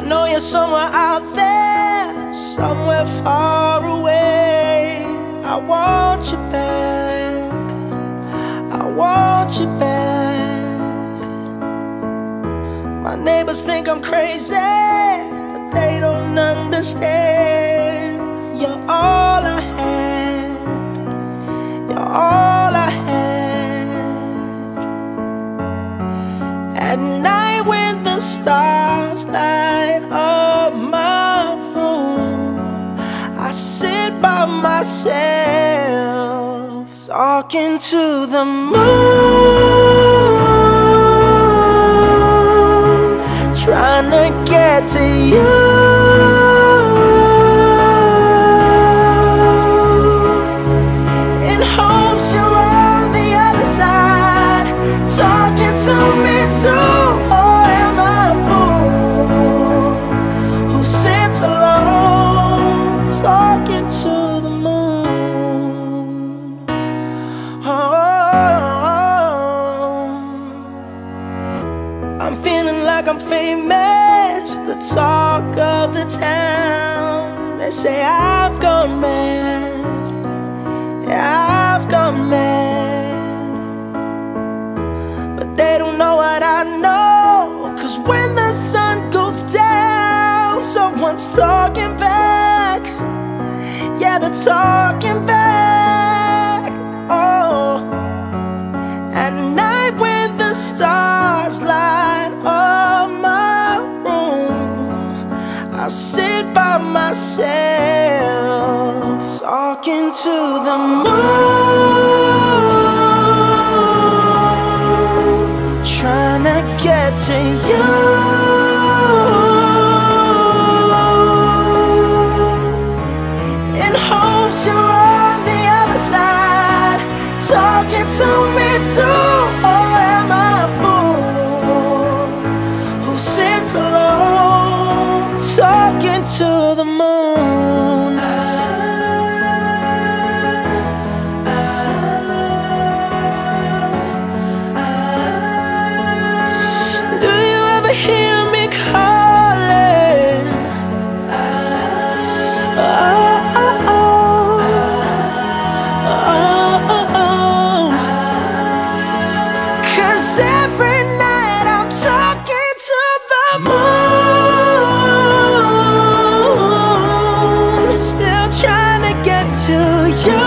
know you're somewhere out there, somewhere far away. I want you back, I want you back. My neighbors think I'm crazy, but they don't understand. You're all I had, you're all I had. At night when the stars light up my room, I sit by myself, talking to the moon, trying to get to you. In hopes you're on the other side, talking to me too. Or am I a fool who sits alone, talking to the moon? I'm feeling like I'm famous, the talk of the town. They say I've gone mad, yeah, I've gone mad. But they don't know what I know, 'cause when the sun goes down, someone's talking back. Yeah, they're talking back. Oh, at night when the stars light up my room, I sit by myself, talking to the moon, trying to get to you. In hopes you're on the other side, talking to me too. Or am I a fool who sits alone, talking to the moon? Do you ever hear me calling? Every night I'm talking to the moon, still trying to get to you.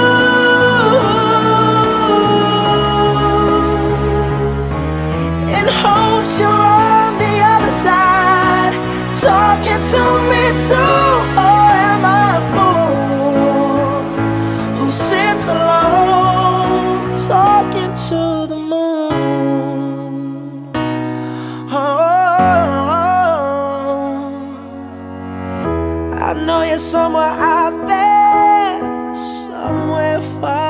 In hopes you're on the other side, talking to me too. Or am I a fool who sits alone, talking to the moon? I know you're somewhere out there, somewhere far